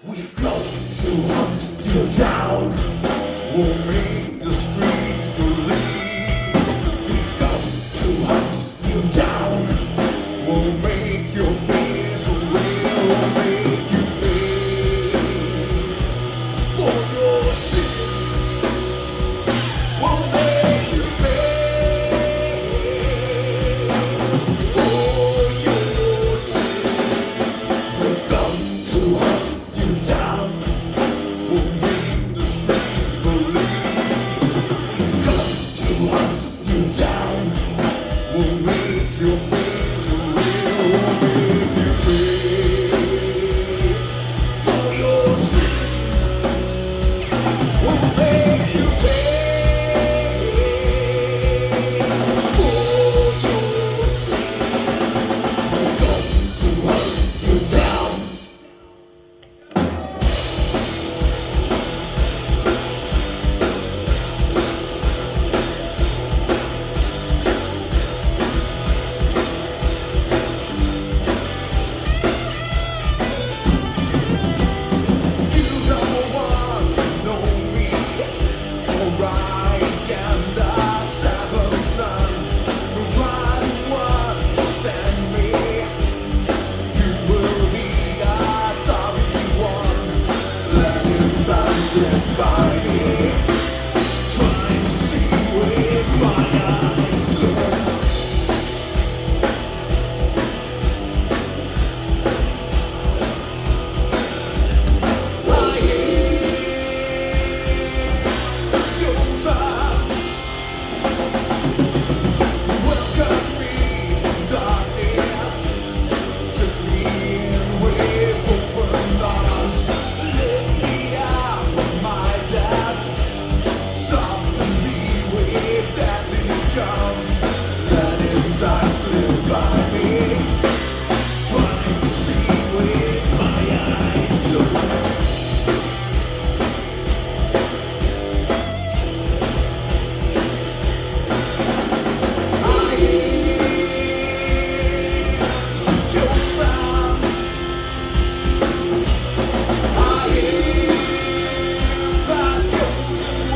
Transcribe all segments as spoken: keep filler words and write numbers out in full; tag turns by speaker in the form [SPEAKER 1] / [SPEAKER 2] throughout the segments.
[SPEAKER 1] We've come to hunt you down. We'll make the streets believe. We've come to hunt you down. We'll make your fears real. We'll make you pay for your sin. We'll make you pay for your sin. We've come to hunt you down. We'll make the streets believe. We've come to hunt you down. We'll make your fears real. We'll make you pay for your sin. We'll make you pay for your sin. We've come to hunt you down. You don't want to know me for I am the seventh son. Don't try to understand me. You will be the sorry one. Let him dance it by me. Trying to see with my eyes closed. I hate your time. Welcome me from darkness. Took me in with open arms. Lift me out of my doubt. Softly with deadly charms. Let him dance it by me. Trying to see with my eyes closed. I hate your sound. I hate that your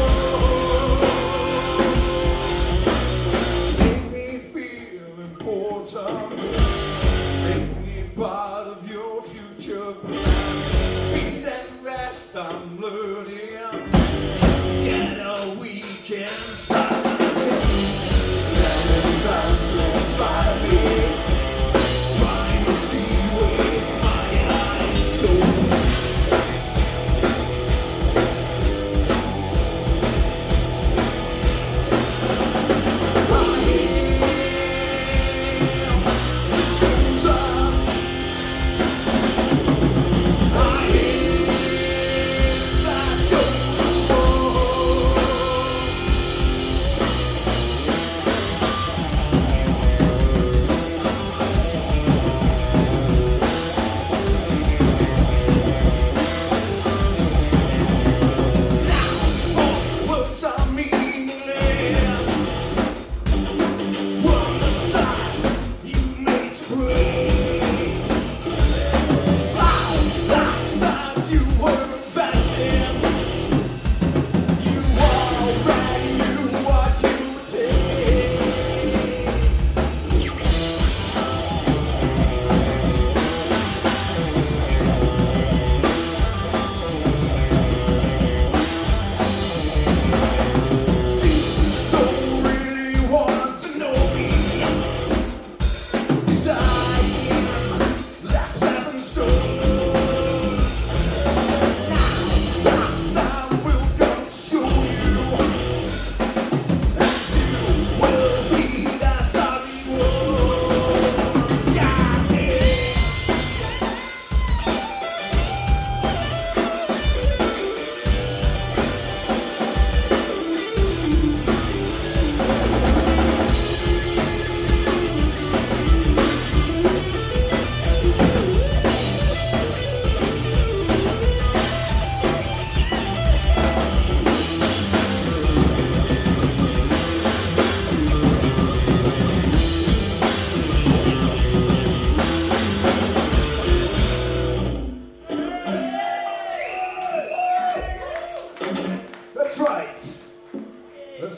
[SPEAKER 1] world. Make me feel important. Make me part of your future plan. Peace and rest I'm learning. Together we can start. Let him dance it by me. Trying to see with my eyes closed. I am chosen. I hate that chosen.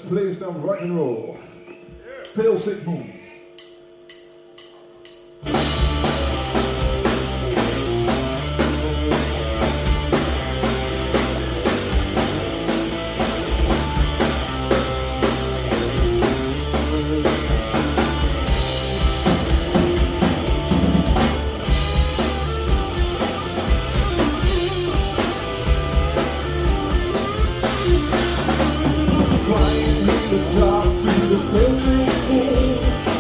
[SPEAKER 1] play some rock and roll. Pale Sick Moon. Crying in the dark to the pale sick moon.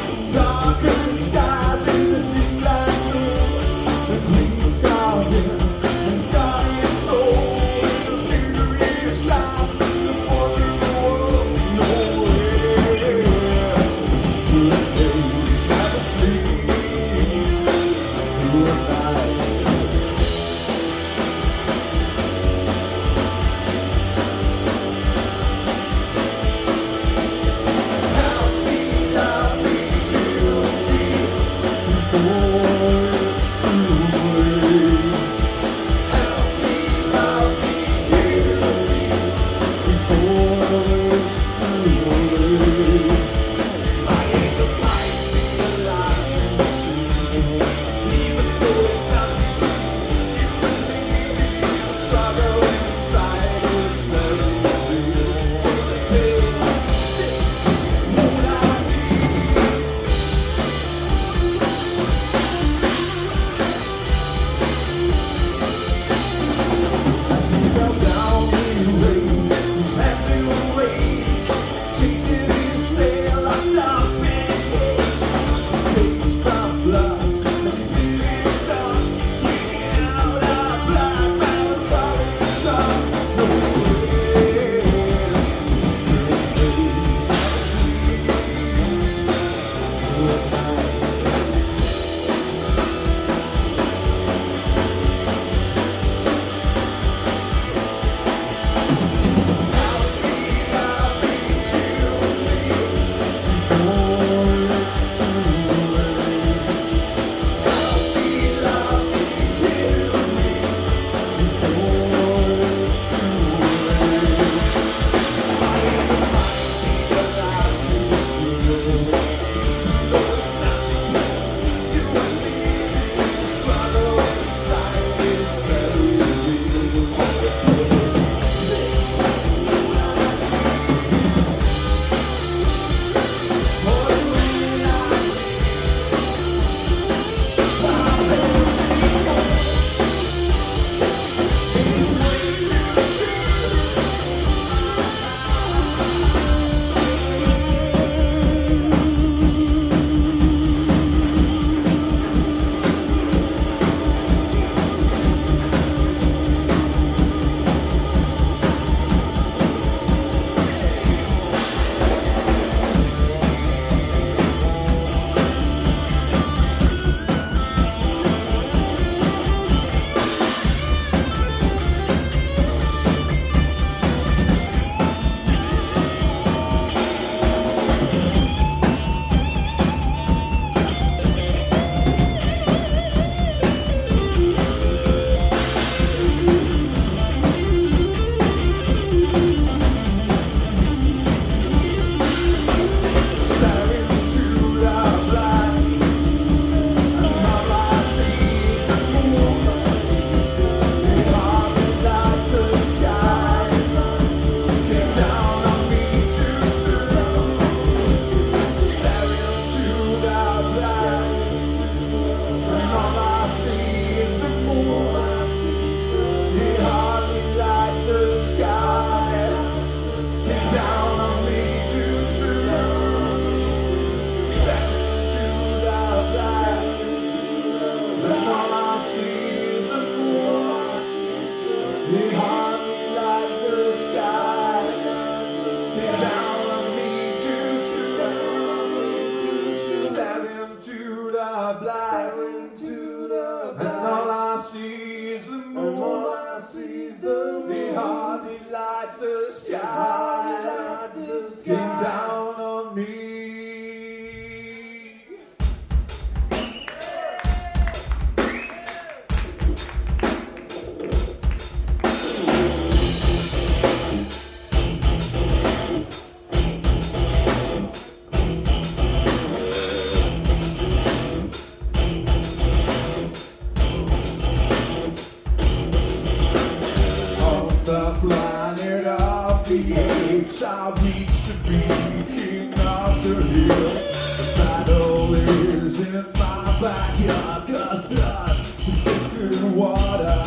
[SPEAKER 1] the apes, I reach to be king of the hill. The battle is in my backyard, 'cause blood is thicker than water.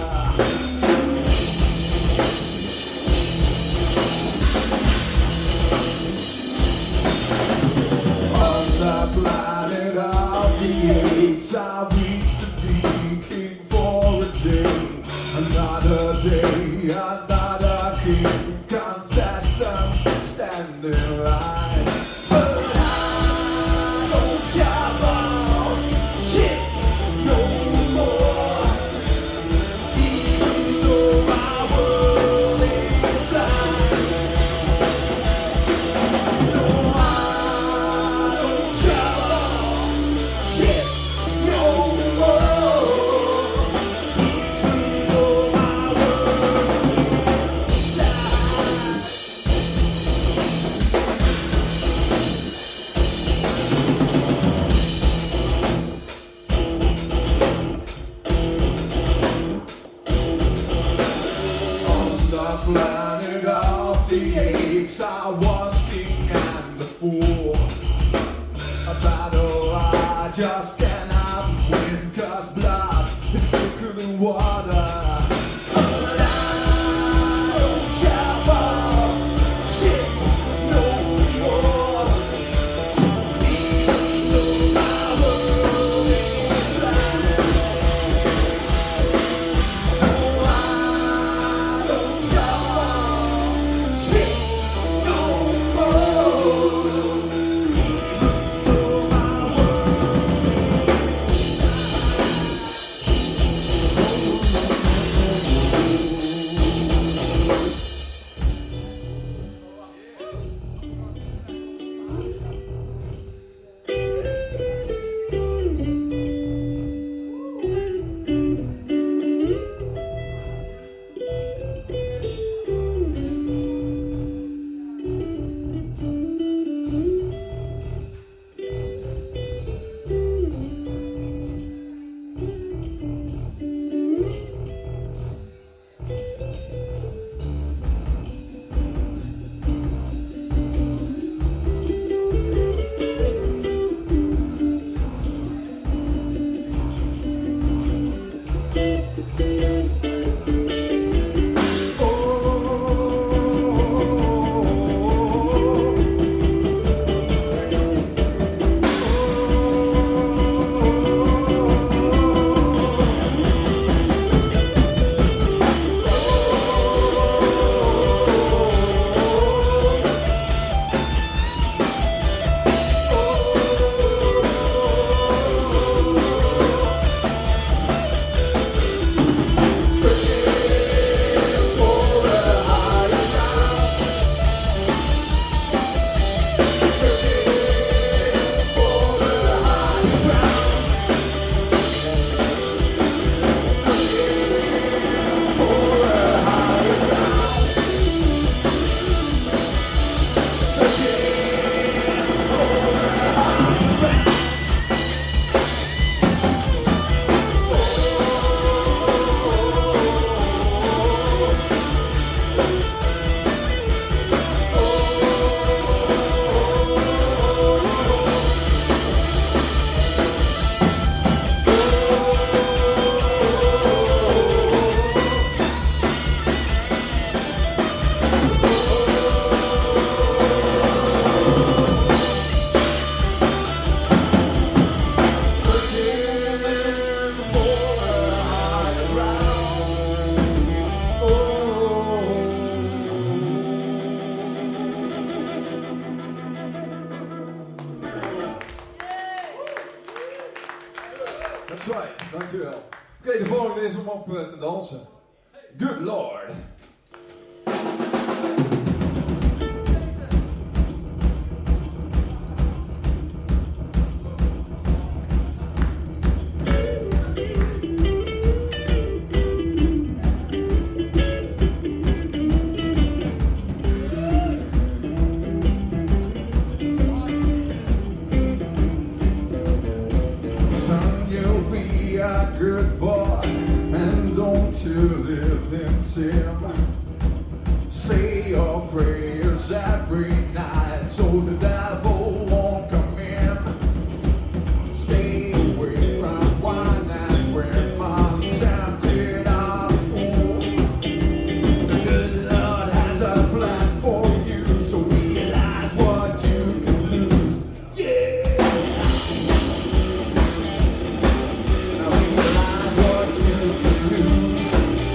[SPEAKER 1] On the planet of the apes, I reach to be king for a day. Another day, another king, contestants stand in line. But I don't care about shit no more, even though my world is blind. No, I don't care about shit no more, even though my world is blind. On the planet of the apes, I was king and the fool. A battle I just cannot win, 'cause blood is thicker than water. But I don't care about shit no more, even though my world is blind. No, I don't care about shit no more, even though my world That's right, dankjewel. Oké, okay, de volgende is om op uh, te dansen. Good Lord. Good boy, and don't you live in sin. say your prayers every night so the devil won't come in. Stay away from wine and women, tempted are fools. The good Lord has a plan for you, so realize what you can lose. Yeah! Now realize what you can lose.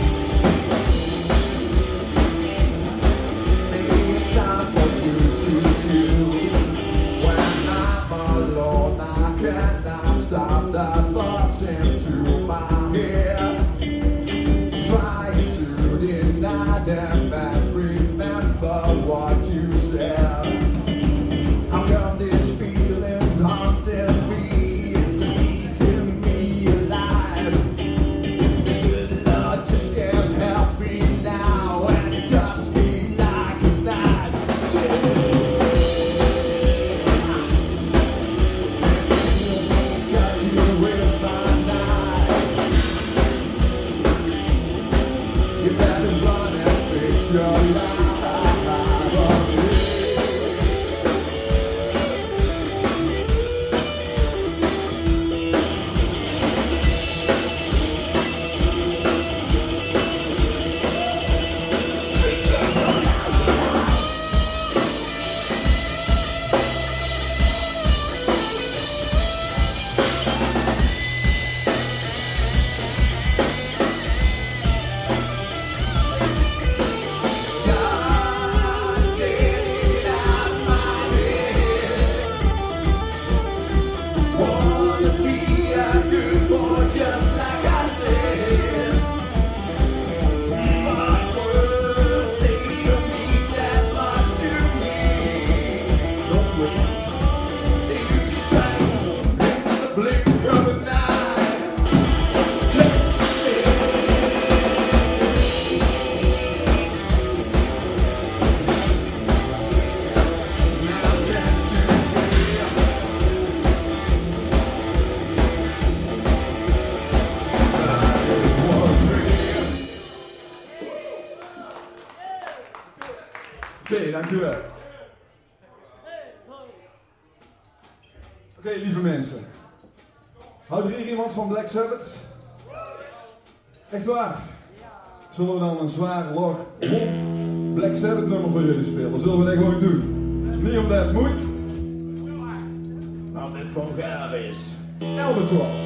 [SPEAKER 1] Maybe it's time for you to choose. When I'm alone, I cannot stop the thoughts into my head. Trying to deny them and remember what you said. How come these feelings haunted me? It's eating me alive. The good Lord just can't help me now, and it cuts me like a knife. Yeah. Cut you with my knife. You better run and fix your life. God, get it out my head. Wanna be a good boy just like I said. My words, they don't mean that much to me. Don't wait. They strike in the blink of an eye. Can't you see? Now can't you see? It was real. Oké, dankjewel. Oké, lieve mensen. Houdt er hier iemand van Black Sabbath? Echt waar? Zullen we dan een zwaar, log, lomp Black Sabbath nummer voor jullie spelen? Dan zullen we dat gewoon doen. Niet omdat het moet, maar omdat het gewoon gaaf is. Albatross.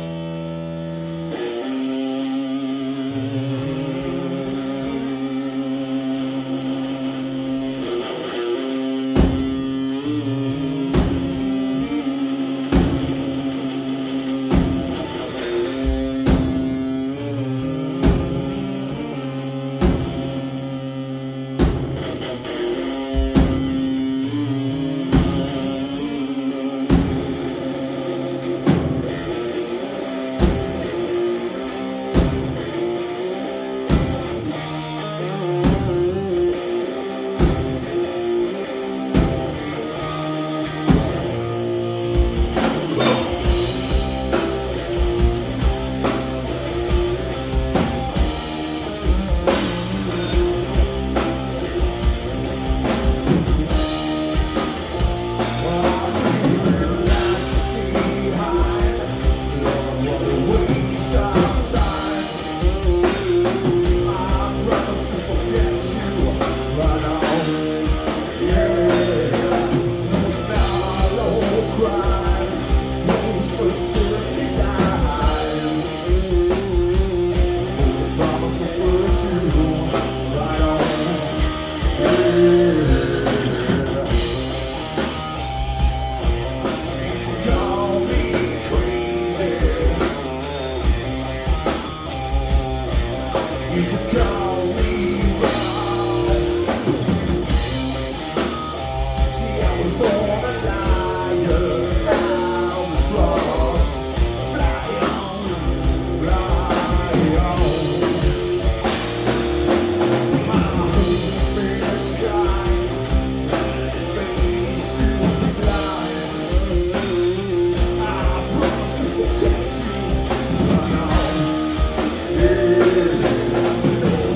[SPEAKER 1] Yeah.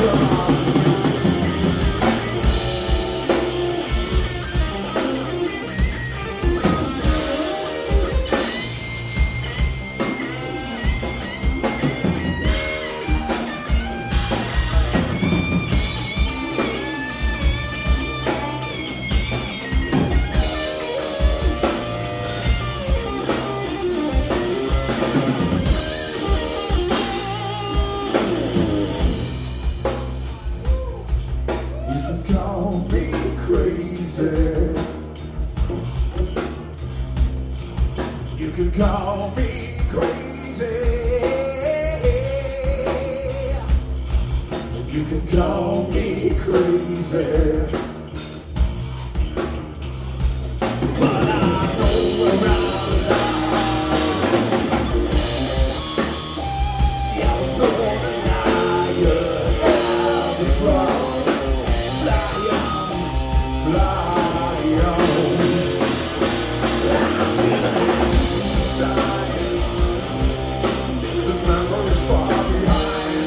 [SPEAKER 1] Call me crazy. You can call me crazy. But I know where I'm at. See, I was born a liar. Albatross. Fly on, fly on. I see the the memories far behind.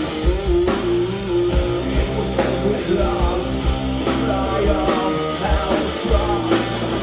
[SPEAKER 1] It was never lost. Fly on, albatross.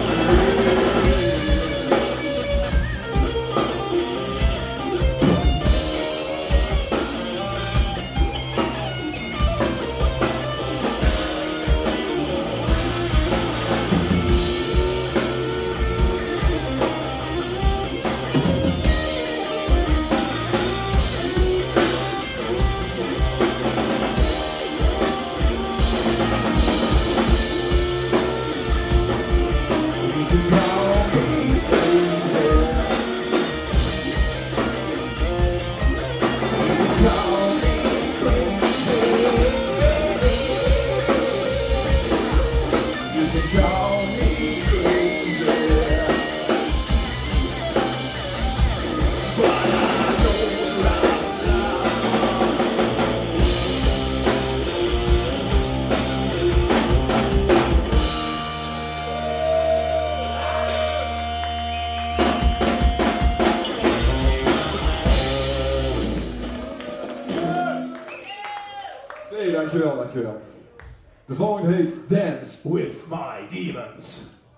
[SPEAKER 1] Nee, dankjewel, dankjewel. De volgende heet Dance With My Demons.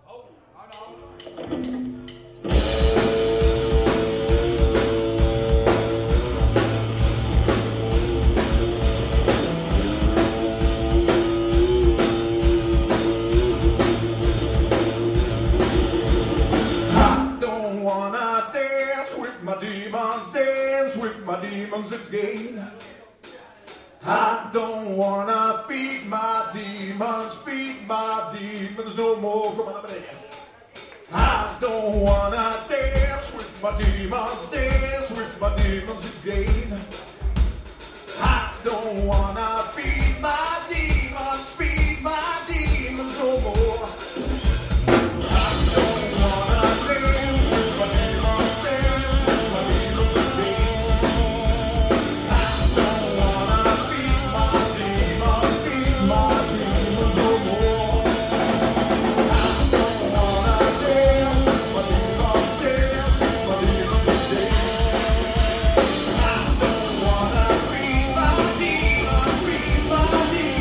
[SPEAKER 1] I don't wanna dance with my demons, dance with my demons again. I don't wanna feed my demons, feed my demons no more. Come on, everybody. I don't wanna dance with my demons, dance with my demons again. I don't wanna feed my demons, feed my demons no more. I don't wanna dance with my demons, dance with my demons again. I don't wanna feed my demons, feed my demons no more. I don't wanna dance with my demons, dance with my demons again. I don't wanna feed my demons, feed my demons.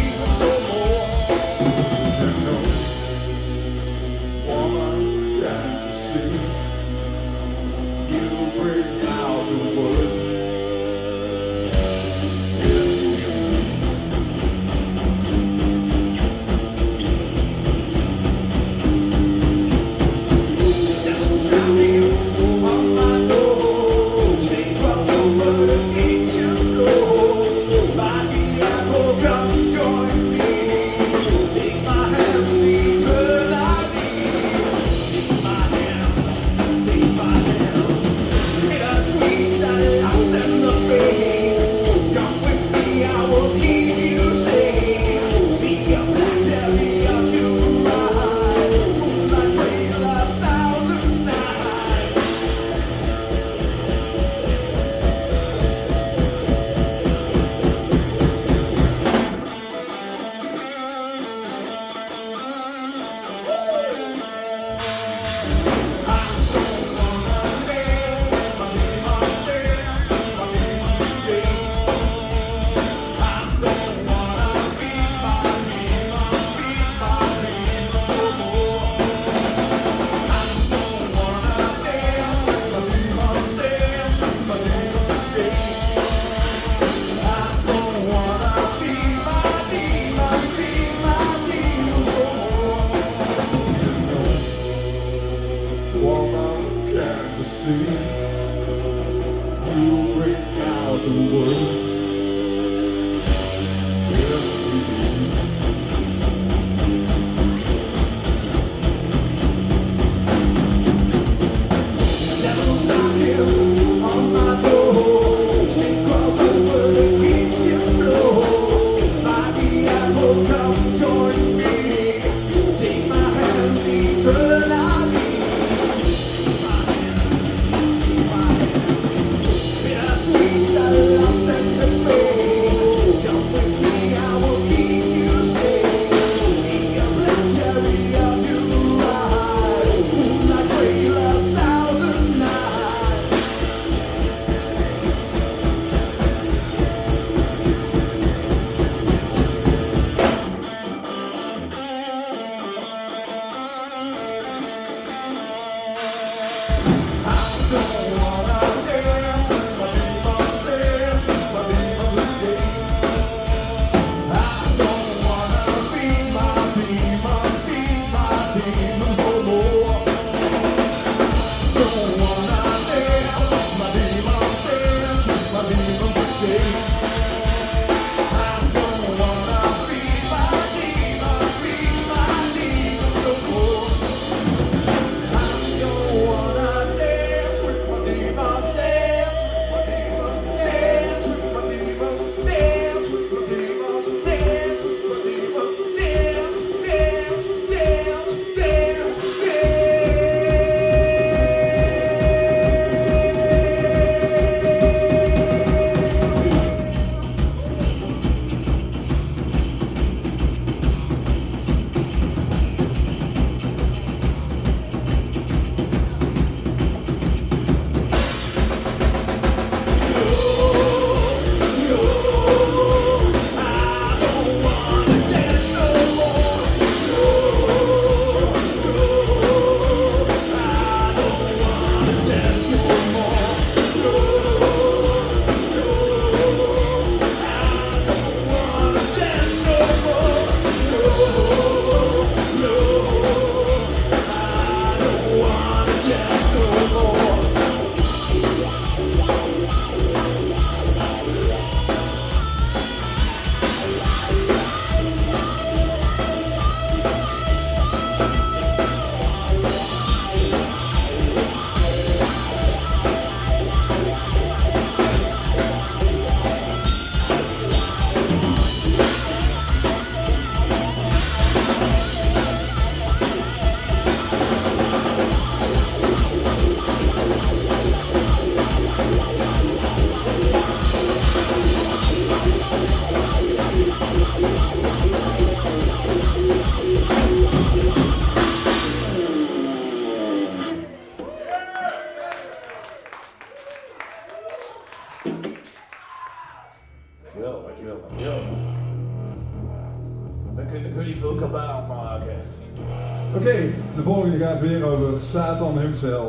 [SPEAKER 2] Oké, okay, de volgende gaat weer over Satan himself.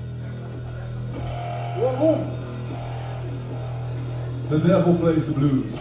[SPEAKER 2] Waarom? The Devil Plays the Blues.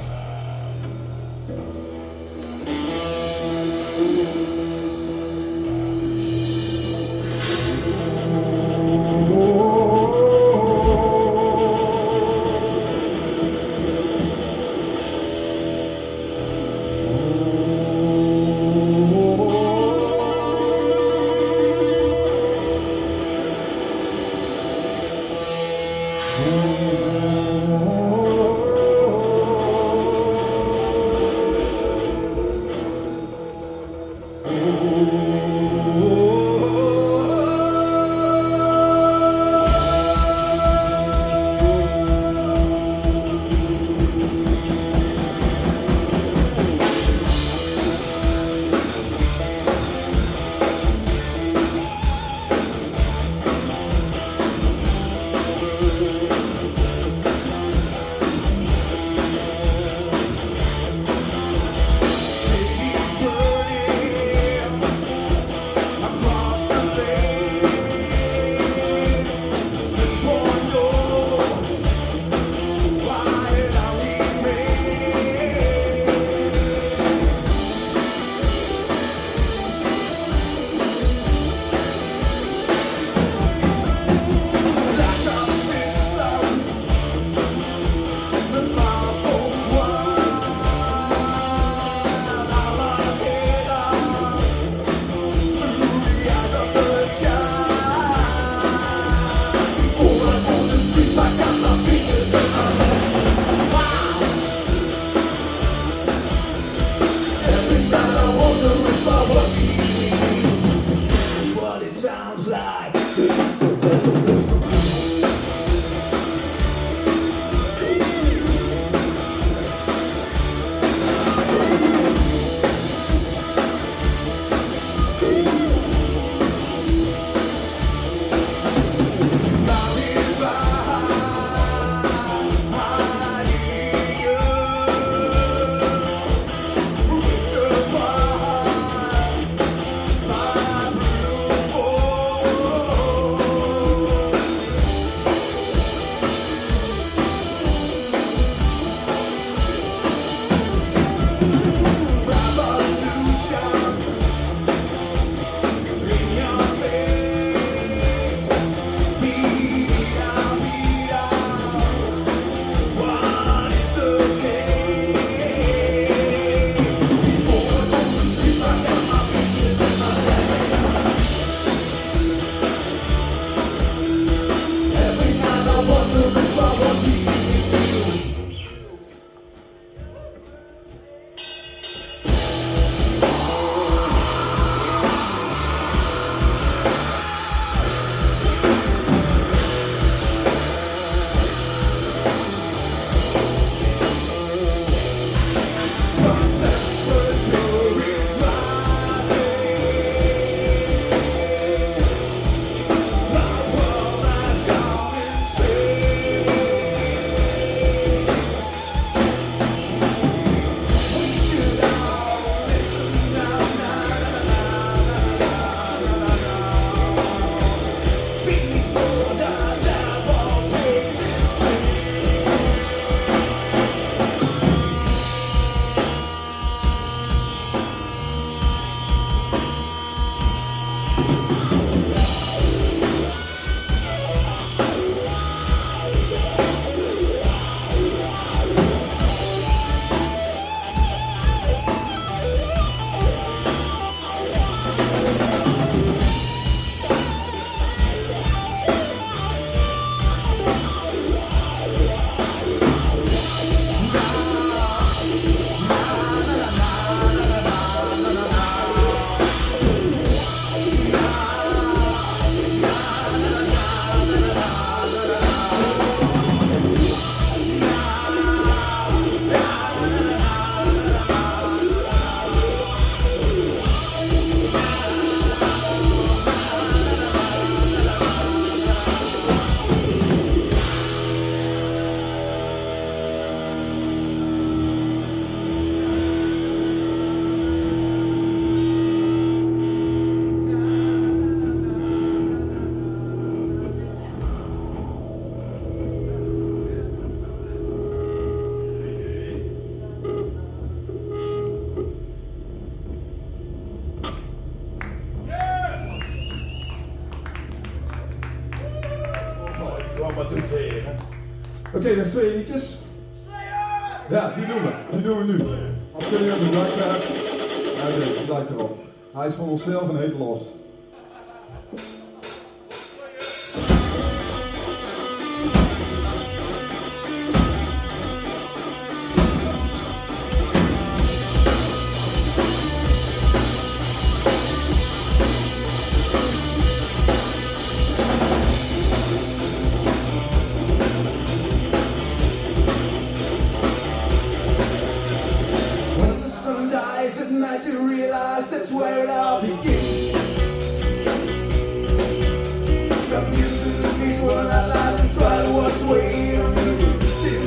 [SPEAKER 2] Oké, okay, nog twee liedjes. Ja, die doen we. Die doen we nu. Als kunnen jullie op de dak gaat. Oké, okay, het lijkt erop. Hij is van onszelf en heet Lost.
[SPEAKER 1] Where it all begins. Stop using the beats when I lies and try to watch away from music to sin.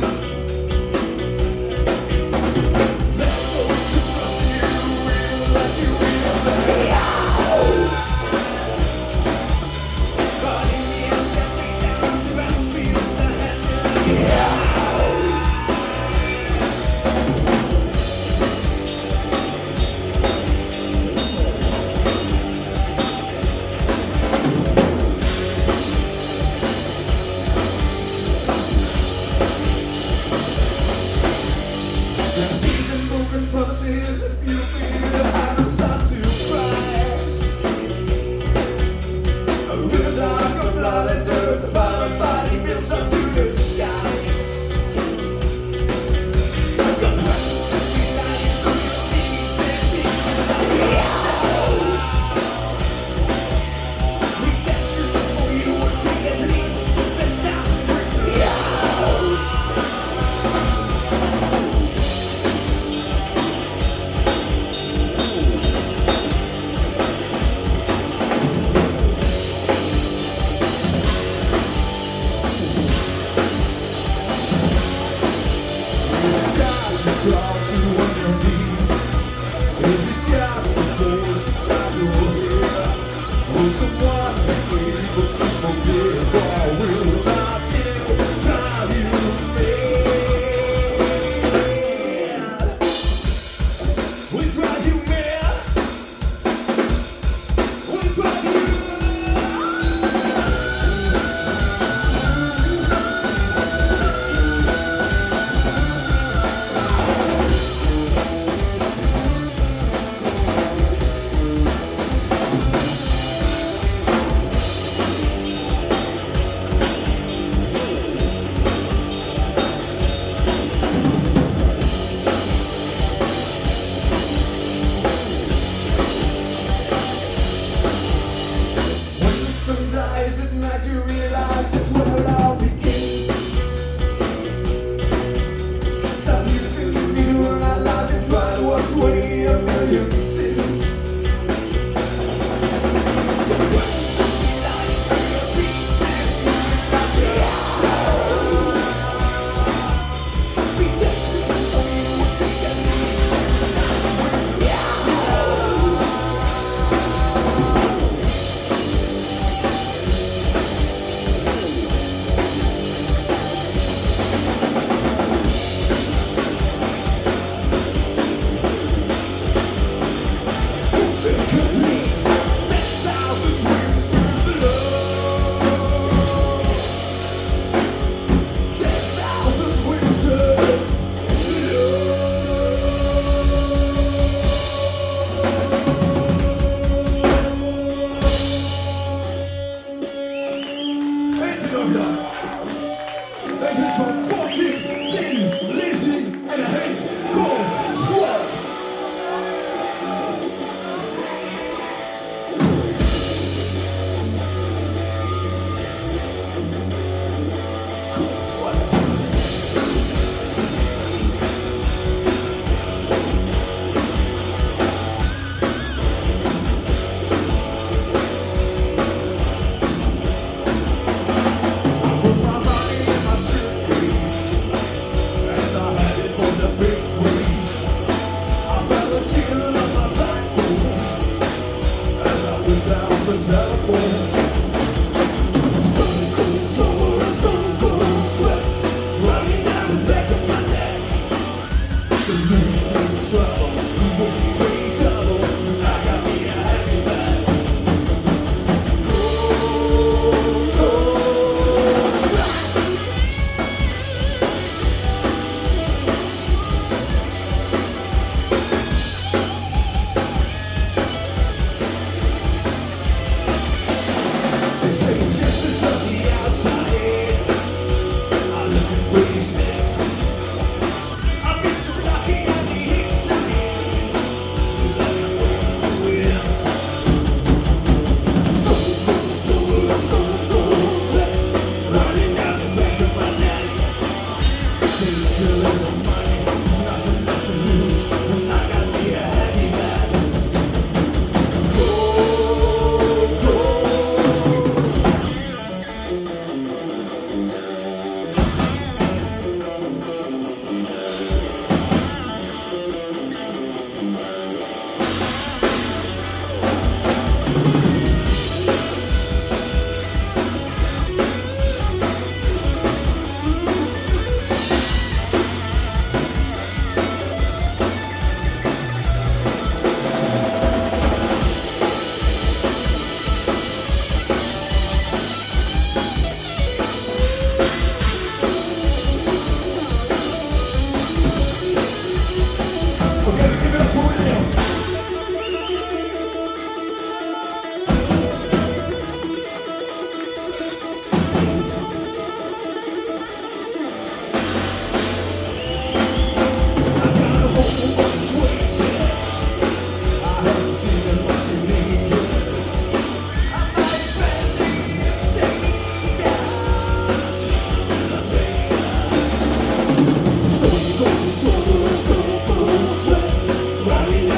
[SPEAKER 1] That folks who trust you will let you in out. But in the end, that face down on the ground feels the hand in the out. Promises, if you feel the heart starts to cry. A river dark of blood and dirt, the bottom body builds up to the sky. I've got questions to be lying through your teeth and being redemption for you will take at least ten thousand years.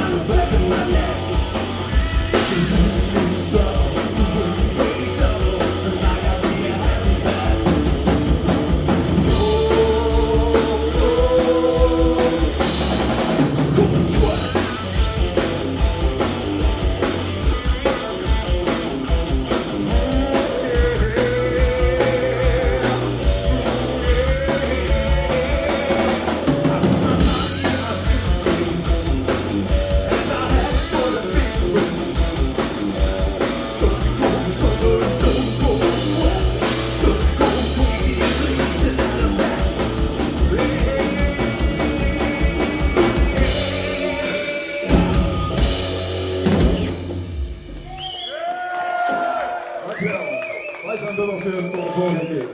[SPEAKER 2] Wij zijn er als weer tot de volgende keer.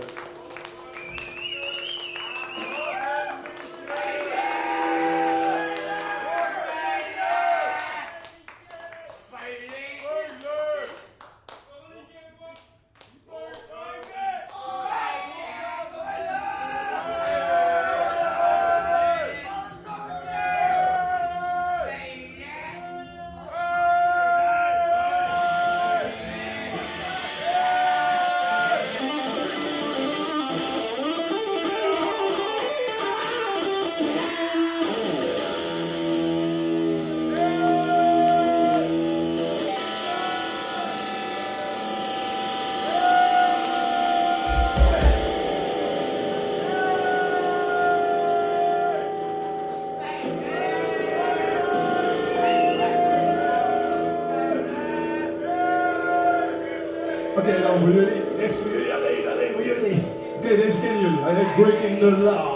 [SPEAKER 2] Oké, okay, dan voor jullie. Echt voor jullie, alleen, alleen voor jullie. Oké, okay, deze kennen jullie. Hij heet Breaking the Law.